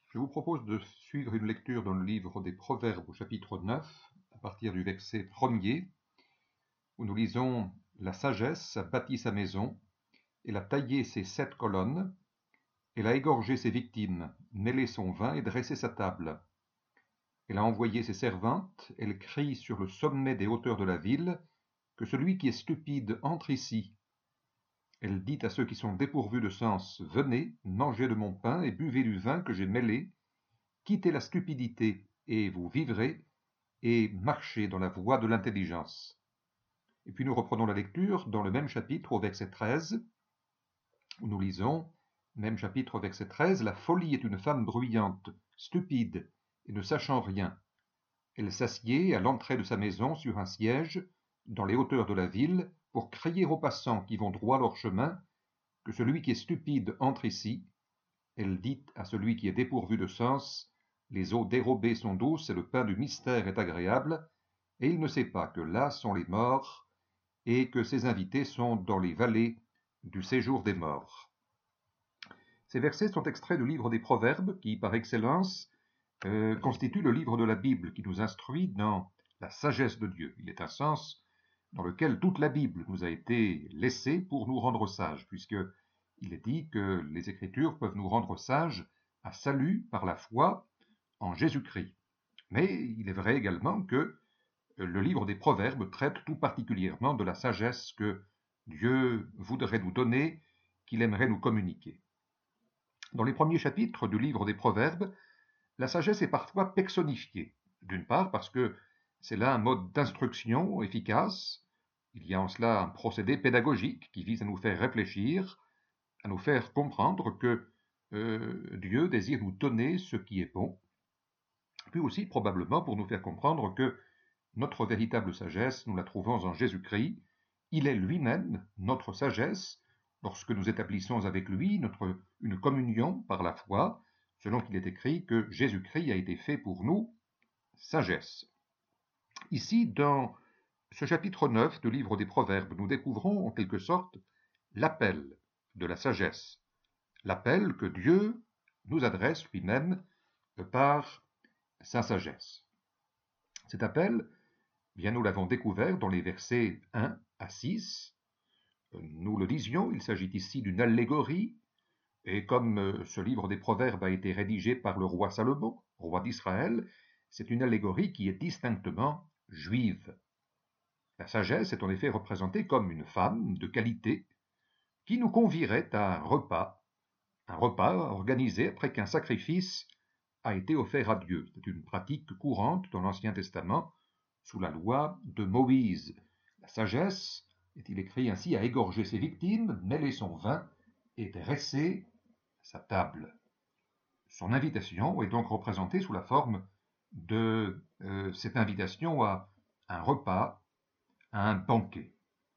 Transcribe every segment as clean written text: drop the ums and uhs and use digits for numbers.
Je vous propose de suivre une lecture dans le livre des Proverbes au chapitre 9, à partir du verset 1er, où nous lisons « La sagesse a bâti sa maison, elle a taillé ses 7 colonnes, elle a égorgé ses victimes, mêlé son vin et dressé sa table. Elle a envoyé ses servantes, elle crie sur le sommet des hauteurs de la ville, que celui qui est stupide entre ici. Elle dit à ceux qui sont dépourvus de sens, « Venez, mangez de mon pain et buvez du vin que j'ai mêlé. Quittez la stupidité, et vous vivrez, et marchez dans la voie de l'intelligence. » Et puis nous reprenons la lecture dans le même chapitre au verset 13, où nous lisons, même chapitre au verset 13, « La folie est une femme bruyante, stupide, et ne sachant rien. Elle s'assied à l'entrée de sa maison sur un siège, dans les hauteurs de la ville, pour crier aux passants qui vont droit leur chemin, que celui qui est stupide entre ici. Elle dit à celui qui est dépourvu de sens, les eaux dérobées sont douces et le pain du mystère est agréable, et il ne sait pas que là sont les morts, et que ses invités sont dans les vallées du séjour des morts. » Ces versets sont extraits du livre des Proverbes, qui, par excellence, constitue le livre de la Bible, qui nous instruit dans la sagesse de Dieu. Il est un sens dans lequel toute la Bible nous a été laissée pour nous rendre sages, puisqu'il est dit que les Écritures peuvent nous rendre sages à salut par la foi en Jésus-Christ. Mais il est vrai également que le livre des Proverbes traite tout particulièrement de la sagesse que Dieu voudrait nous donner, qu'il aimerait nous communiquer. Dans les premiers chapitres du livre des Proverbes, la sagesse est parfois personnifiée. D'une part parce que c'est là un mode d'instruction efficace, il y a en cela un procédé pédagogique qui vise à nous faire réfléchir, à nous faire comprendre que Dieu désire nous donner ce qui est bon, puis aussi probablement pour nous faire comprendre que notre véritable sagesse, nous la trouvons en Jésus-Christ. Il est lui-même notre sagesse lorsque nous établissons avec lui une communion par la foi, selon qu'il est écrit que Jésus-Christ a été fait pour nous sagesse. Ici, dans ce chapitre 9 du livre des Proverbes, nous découvrons en quelque sorte l'appel de la sagesse, l'appel que Dieu nous adresse lui-même par sa sagesse. Cet appel, bien nous l'avons découvert dans les versets 1 à 6. Nous le disions, il s'agit ici d'une allégorie, et comme ce livre des Proverbes a été rédigé par le roi Salomon, roi d'Israël, c'est une allégorie qui est distinctement juive. La sagesse est en effet représentée comme une femme de qualité qui nous convierait à un repas organisé après qu'un sacrifice a été offert à Dieu. C'est une pratique courante dans l'Ancien Testament, sous la loi de Moïse. La sagesse, est-il écrit ainsi, a égorgé ses victimes, mêlé son vin et dressé sa table. Son invitation est donc représentée sous la forme de cette invitation à un repas, à un banquet.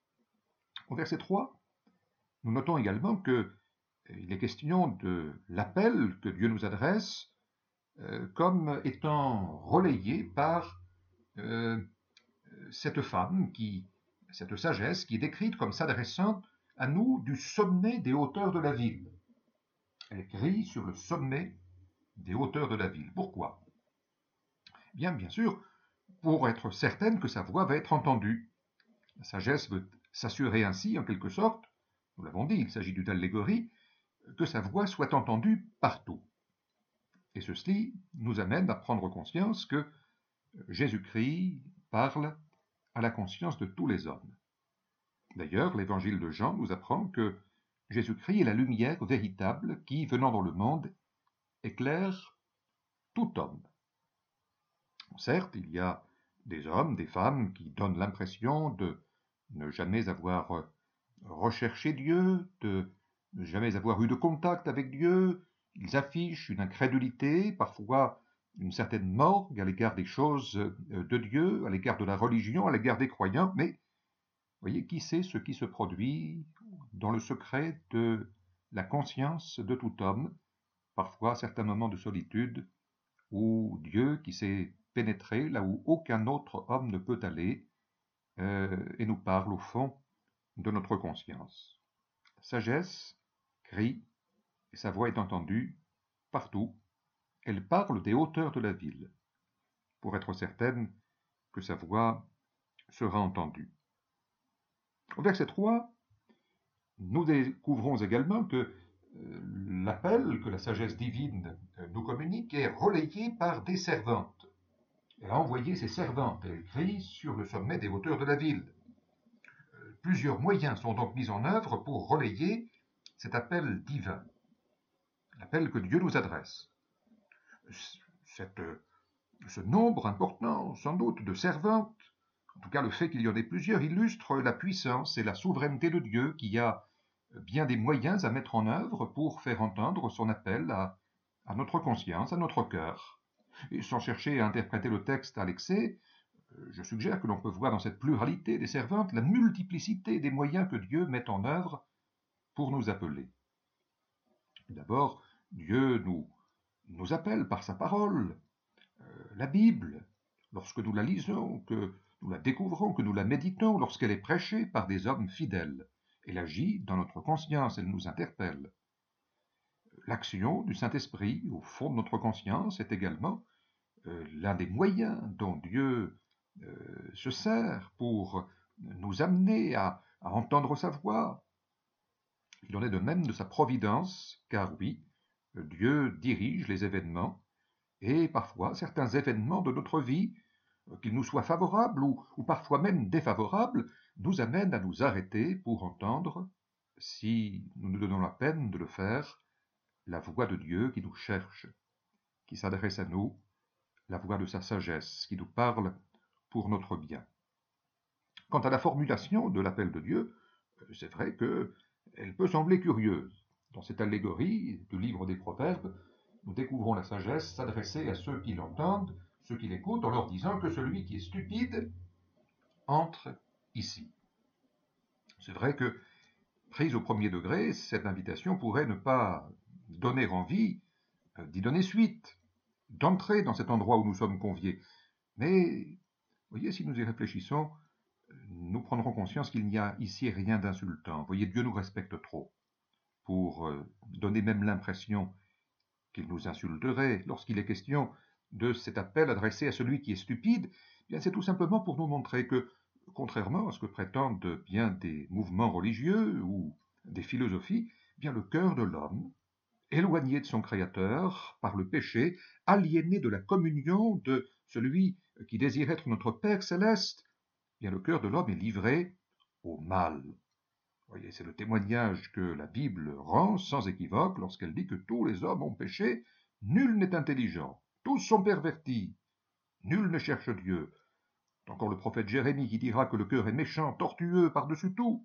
Au verset 3, nous notons également qu'il est question de l'appel que Dieu nous adresse comme étant relayé par cette femme, cette sagesse qui est décrite comme s'adressant à nous du sommet des hauteurs de la ville. Elle crie sur le sommet des hauteurs de la ville. Pourquoi ? Bien sûr, pour être certaine que sa voix va être entendue. La sagesse veut s'assurer ainsi, en quelque sorte, nous l'avons dit, il s'agit d'une allégorie, que sa voix soit entendue partout. Et ceci nous amène à prendre conscience que Jésus-Christ parle à la conscience de tous les hommes. D'ailleurs, l'évangile de Jean nous apprend que Jésus-Christ est la lumière véritable qui, venant dans le monde, éclaire tout homme. Certes, il y a des hommes, des femmes qui donnent l'impression de ne jamais avoir recherché Dieu, de ne jamais avoir eu de contact avec Dieu. Ils affichent une incrédulité, parfois une certaine morgue à l'égard des choses de Dieu, à l'égard de la religion, à l'égard des croyants, mais voyez, qui sait ce qui se produit dans le secret de la conscience de tout homme, parfois à certains moments de solitude, où Dieu qui s'est pénétré là où aucun autre homme ne peut aller, et nous parle au fond de notre conscience. Sagesse crie, et sa voix est entendue partout, elle parle des hauteurs de la ville, pour être certaine que sa voix sera entendue. Au verset 3, nous découvrons également que l'appel que la sagesse divine nous communique est relayé par des servantes. Elle a envoyé ses servantes, elle crie sur le sommet des hauteurs de la ville. Plusieurs moyens sont donc mis en œuvre pour relayer cet appel divin, l'appel que Dieu nous adresse. Ce nombre important, sans doute, de servantes, en tout cas le fait qu'il y en ait plusieurs, illustre la puissance et la souveraineté de Dieu qui a bien des moyens à mettre en œuvre pour faire entendre son appel à notre conscience, à notre cœur. Et sans chercher à interpréter le texte à l'excès, je suggère que l'on peut voir dans cette pluralité des servantes la multiplicité des moyens que Dieu met en œuvre pour nous appeler. D'abord, Dieu nous appelle par sa parole, la Bible, lorsque nous la lisons, que nous la découvrons, que nous la méditons, lorsqu'elle est prêchée par des hommes fidèles. Elle agit dans notre conscience, elle nous interpelle. L'action du Saint-Esprit au fond de notre conscience est également l'un des moyens dont Dieu se sert pour nous amener à entendre sa voix. Il en est de même de sa providence, car oui, Dieu dirige les événements, et parfois certains événements de notre vie, qu'ils nous soient favorables ou parfois même défavorables, nous amènent à nous arrêter pour entendre, si nous nous donnons la peine de le faire, la voix de Dieu qui nous cherche, qui s'adresse à nous, la voix de sa sagesse, qui nous parle pour notre bien. Quant à la formulation de l'appel de Dieu, c'est vrai qu'elle peut sembler curieuse. Dans cette allégorie du livre des Proverbes, nous découvrons la sagesse s'adresser à ceux qui l'entendent, ceux qui l'écoutent, en leur disant que celui qui est stupide entre ici. C'est vrai que, prise au premier degré, cette invitation pourrait ne pas donner envie d'y donner suite, d'entrer dans cet endroit où nous sommes conviés. Mais, voyez, si nous y réfléchissons, nous prendrons conscience qu'il n'y a ici rien d'insultant. Voyez, Dieu nous respecte trop pour donner même l'impression qu'il nous insulterait lorsqu'il est question de cet appel adressé à celui qui est stupide. Bien, c'est tout simplement pour nous montrer que, contrairement à ce que prétendent bien des mouvements religieux ou des philosophies, bien le cœur de l'homme, éloigné de son Créateur par le péché, aliéné de la communion de celui qui désire être notre Père céleste, bien le cœur de l'homme est livré au mal. Voyez, c'est le témoignage que la Bible rend sans équivoque lorsqu'elle dit que tous les hommes ont péché, nul n'est intelligent, tous sont pervertis, nul ne cherche Dieu. C'est encore le prophète Jérémie qui dira que le cœur est méchant, tortueux par-dessus tout.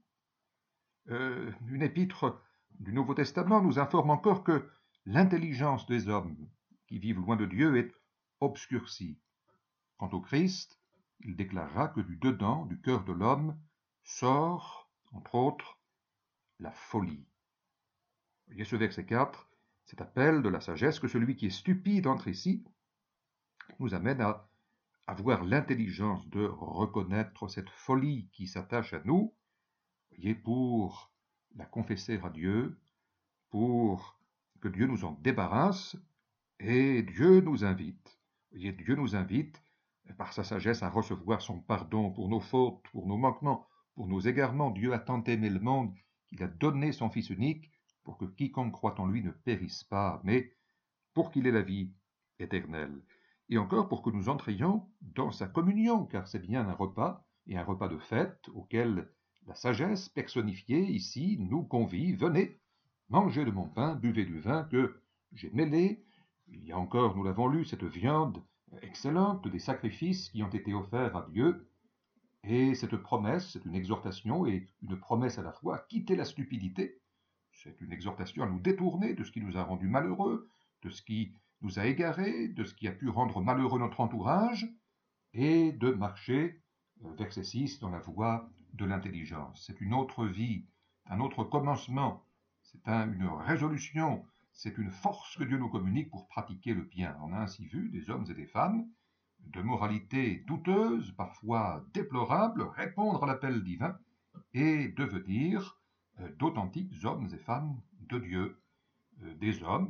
Une épître du Nouveau Testament nous informe encore que l'intelligence des hommes qui vivent loin de Dieu est obscurcie. Quant au Christ, il déclarera que du dedans, du cœur de l'homme, sort, entre autres, la folie. Voyez ce verset 4, cet appel de la sagesse que celui qui est stupide entre ici, nous amène à avoir l'intelligence de reconnaître cette folie qui s'attache à nous, voyez, pour la confesser à Dieu, pour que Dieu nous en débarrasse, et Dieu nous invite. Voyez, Dieu nous invite par sa sagesse à recevoir son pardon pour nos fautes, pour nos manquements, pour nos égarements. Dieu a tant aimé le monde qu'il a donné son Fils unique pour que quiconque croit en lui ne périsse pas, mais pour qu'il ait la vie éternelle. Et encore pour que nous entrions dans sa communion, car c'est bien un repas, et un repas de fête, auquel la sagesse personnifiée ici nous convie. Venez, mangez de mon pain, buvez du vin que j'ai mêlé. Il y a encore, nous l'avons lu, cette viande excellente des sacrifices qui ont été offerts à Dieu. Et cette promesse, c'est une exhortation et une promesse à la fois, quitter la stupidité. C'est une exhortation à nous détourner de ce qui nous a rendus malheureux, de ce qui nous a égarés, de ce qui a pu rendre malheureux notre entourage, et de marcher, verset 6, dans la voie de l'intelligence. C'est une autre vie, un autre commencement, c'est une résolution, c'est une force que Dieu nous communique pour pratiquer le bien. On a ainsi vu des hommes et des femmes de moralité douteuse, parfois déplorable, répondre à l'appel divin et devenir d'authentiques hommes et femmes de Dieu, des hommes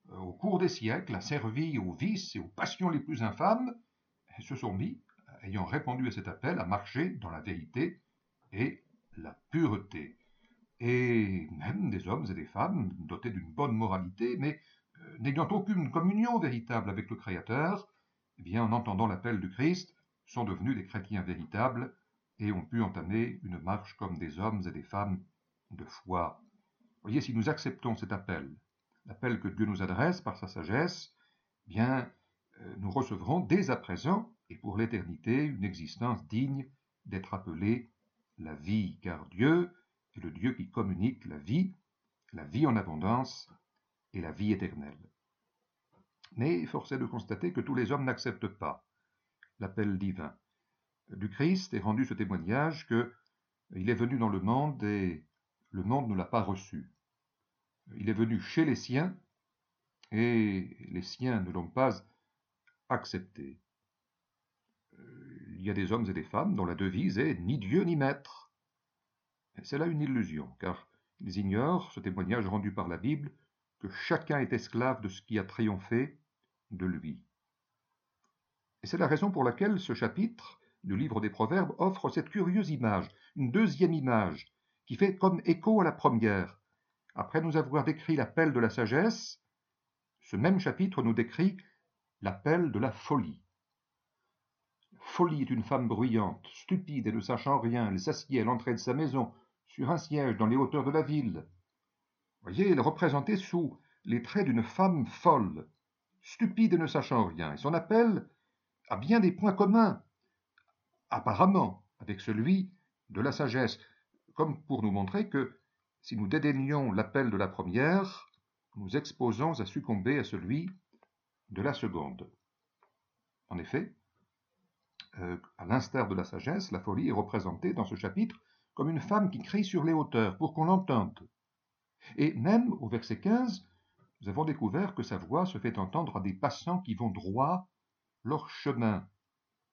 au cours des siècles, a servi aux vices et aux passions les plus infâmes, et se sont mis, ayant répondu à cet appel, à marcher dans la vérité et la pureté. Et même des hommes et des femmes dotés d'une bonne moralité, mais n'ayant aucune communion véritable avec le Créateur, eh bien, en entendant l'appel du Christ, sont devenus des chrétiens véritables et ont pu entamer une marche comme des hommes et des femmes de foi. Voyez, si nous acceptons cet appel, l'appel que Dieu nous adresse par sa sagesse, eh bien, nous recevrons dès à présent et pour l'éternité une existence digne d'être appelée la vie, car Dieu est le Dieu qui communique la vie en abondance et la vie éternelle. Mais force est de constater que tous les hommes n'acceptent pas l'appel divin. Du Christ est rendu ce témoignage qu'il est venu dans le monde et le monde ne l'a pas reçu. Il est venu chez les siens et les siens ne l'ont pas accepté. Il y a des hommes et des femmes dont la devise est « ni Dieu ni maître ». C'est là une illusion, car ils ignorent, ce témoignage rendu par la Bible, que chacun est esclave de ce qui a triomphé de lui. Et c'est la raison pour laquelle ce chapitre du livre des Proverbes offre cette curieuse image, une deuxième image, qui fait comme écho à la première. Après nous avoir décrit l'appel de la sagesse, ce même chapitre nous décrit l'appel de la folie. Folie est une femme bruyante, stupide et ne sachant rien. Elle s'assied à l'entrée de sa maison, sur un siège dans les hauteurs de la ville. Voyez, elle est représentée sous les traits d'une femme folle, stupide et ne sachant rien. Et son appel a bien des points communs, apparemment, avec celui de la sagesse, comme pour nous montrer que si nous dédaignons l'appel de la première, nous exposons à succomber à celui de la seconde. En effet, à l'instar de la sagesse, la folie est représentée dans ce chapitre comme une femme qui crie sur les hauteurs pour qu'on l'entende. Et même au verset 15, nous avons découvert que sa voix se fait entendre à des passants qui vont droit leur chemin. Pourquoi ?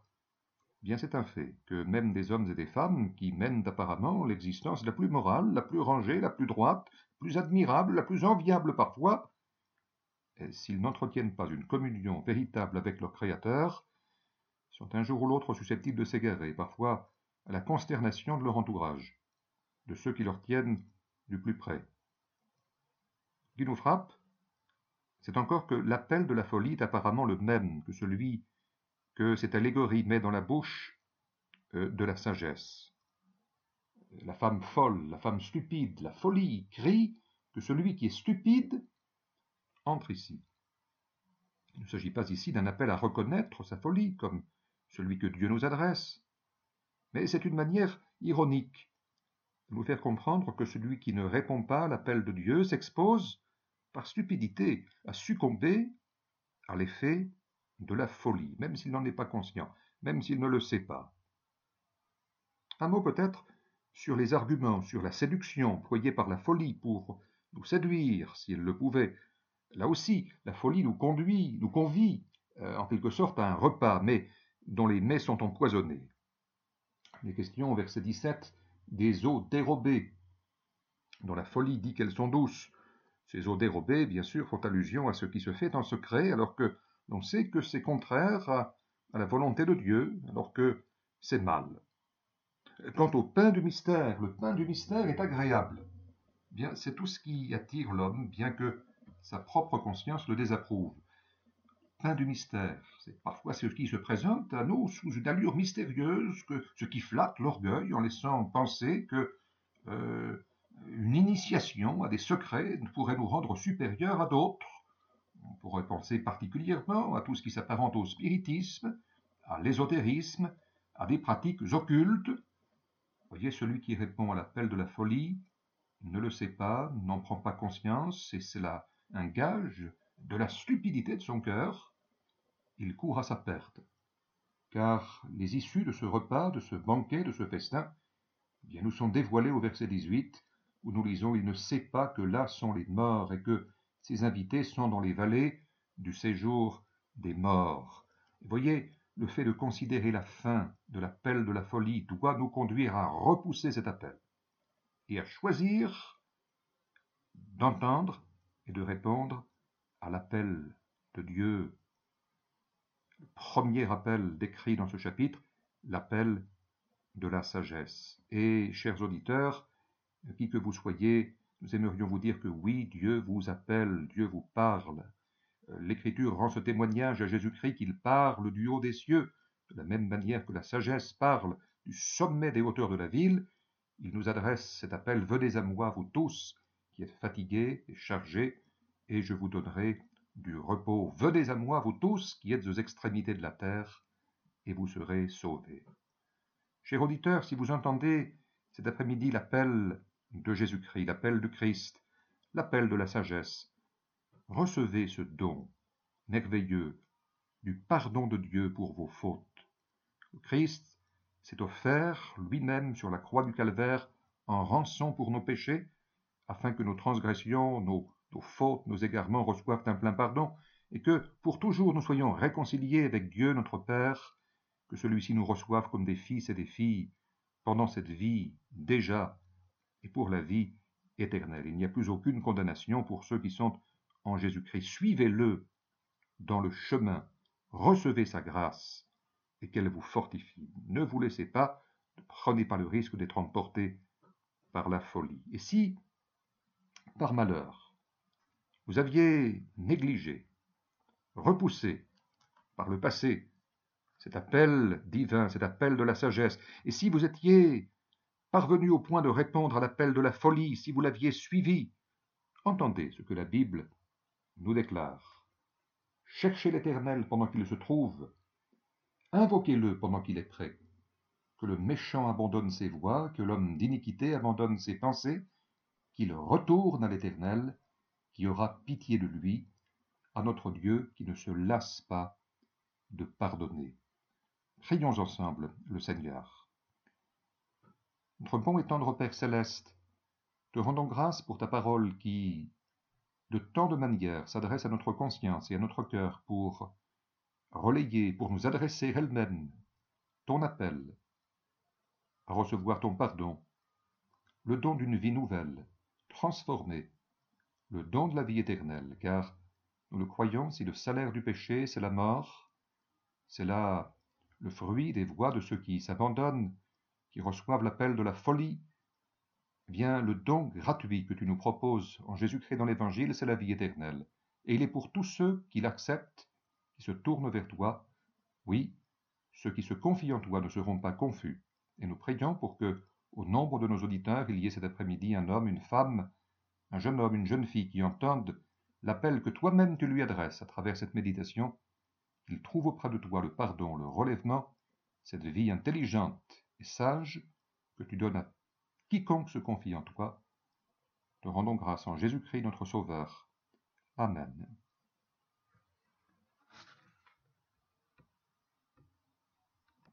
Bien, c'est un fait que même des hommes et des femmes qui mènent apparemment l'existence la plus morale, la plus rangée, la plus droite, la plus admirable, la plus enviable parfois, s'ils n'entretiennent pas une communion véritable avec leur Créateur, sont un jour ou l'autre susceptibles de s'égarer, parfois à la consternation de leur entourage, de ceux qui leur tiennent du plus près. Ce qui nous frappe, c'est encore que l'appel de la folie est apparemment le même que celui que cette allégorie met dans la bouche de la sagesse. La femme folle, la femme stupide, la folie crie que celui qui est stupide entre ici. Il ne s'agit pas ici d'un appel à reconnaître sa folie, comme celui que Dieu nous adresse, mais c'est une manière ironique de nous faire comprendre que celui qui ne répond pas à l'appel de Dieu s'expose, par stupidité, à succomber à l'effet de la folie, même s'il n'en est pas conscient, même s'il ne le sait pas. Un mot peut-être sur les arguments, sur la séduction employée par la folie pour nous séduire, si elle le pouvait. Là aussi, la folie nous convie, en quelque sorte à un repas, mais dont les mets sont empoisonnés. Les questions au verset 17 des eaux dérobées, dont la folie dit qu'elles sont douces. Ces eaux dérobées, bien sûr, font allusion à ce qui se fait en secret, alors que l'on sait que c'est contraire à la volonté de Dieu, alors que c'est mal. Quant au pain du mystère, le pain du mystère est agréable. Bien, c'est tout ce qui attire l'homme, bien que sa propre conscience le désapprouve. Pain du mystère, c'est parfois ce qui se présente à nous sous une allure mystérieuse, ce qui flatte l'orgueil en laissant penser que une initiation à des secrets pourrait nous rendre supérieurs à d'autres. On pourrait penser particulièrement à tout ce qui s'apparente au spiritisme, à l'ésotérisme, à des pratiques occultes. Voyez, celui qui répond à l'appel de la folie ne le sait pas, n'en prend pas conscience, et c'est là un gage de la stupidité de son cœur. Il court à sa perte, car les issues de ce repas, de ce banquet, de ce festin, eh bien, nous sont dévoilées au verset 18, où nous lisons « Il ne sait pas que là sont les morts et que ses invités sont dans les vallées du séjour des morts. » Voyez, le fait de considérer la fin de l'appel de la folie doit nous conduire à repousser cet appel et à choisir d'entendre et de répondre à l'appel de Dieu, le premier appel décrit dans ce chapitre, l'appel de la sagesse. Et, chers auditeurs, qui que vous soyez, nous aimerions vous dire que oui, Dieu vous appelle, Dieu vous parle. L'Écriture rend ce témoignage à Jésus-Christ qu'il parle du haut des cieux, de la même manière que la sagesse parle du sommet des hauteurs de la ville. Il nous adresse cet appel: venez à moi, vous tous qui êtes fatigués et chargés, et je vous donnerai du repos. Venez à moi, vous tous qui êtes aux extrémités de la terre, et vous serez sauvés. Chers auditeurs, si vous entendez cet après-midi l'appel de Jésus-Christ, l'appel du Christ, l'appel de la sagesse, recevez ce don merveilleux du pardon de Dieu pour vos fautes. Le Christ s'est offert lui-même sur la croix du Calvaire en rançon pour nos péchés, afin que nos transgressions, nos fautes, nos égarements reçoivent un plein pardon, et que pour toujours nous soyons réconciliés avec Dieu notre Père, que celui-ci nous reçoive comme des fils et des filles pendant cette vie déjà et pour la vie éternelle. Il n'y a plus aucune condamnation pour ceux qui sont en Jésus-Christ. Suivez-le dans le chemin, recevez sa grâce et qu'elle vous fortifie. Ne vous laissez pas, ne prenez pas le risque d'être emporté par la folie. Et si, par malheur, vous aviez négligé, repoussé par le passé cet appel divin, cet appel de la sagesse, et si vous étiez parvenu au point de répondre à l'appel de la folie, si vous l'aviez suivi, entendez ce que la Bible nous déclare. Cherchez l'Éternel pendant qu'il se trouve, invoquez-le pendant qu'il est près. Que le méchant abandonne ses voies, que l'homme d'iniquité abandonne ses pensées, qu'il retourne à l'Éternel, qui aura pitié de lui, à notre Dieu qui ne se lasse pas de pardonner. Prions ensemble le Seigneur. Notre bon et tendre Père céleste, te rendons grâce pour ta parole qui, de tant de manières, s'adresse à notre conscience et à notre cœur pour relayer, pour nous adresser elle-même ton appel à recevoir ton pardon, le don d'une vie nouvelle, transformée, le don de la vie éternelle, car nous le croyons, si le salaire du péché, c'est la mort, c'est là le fruit des voies de ceux qui s'abandonnent, qui reçoivent l'appel de la folie, eh bien, le don gratuit que tu nous proposes en Jésus-Christ dans l'Évangile, c'est la vie éternelle. Et il est pour tous ceux qui l'acceptent, qui se tournent vers toi. Oui, ceux qui se confient en toi ne seront pas confus. Et nous prions pour que, au nombre de nos auditeurs, il y ait cet après-midi un homme, une femme, un jeune homme, une jeune fille qui entendent l'appel que toi-même tu lui adresses à travers cette méditation, qu'il trouve auprès de toi le pardon, le relèvement, cette vie intelligente et sage que tu donnes à quiconque se confie en toi. Te rendons grâce en Jésus-Christ notre Sauveur. Amen.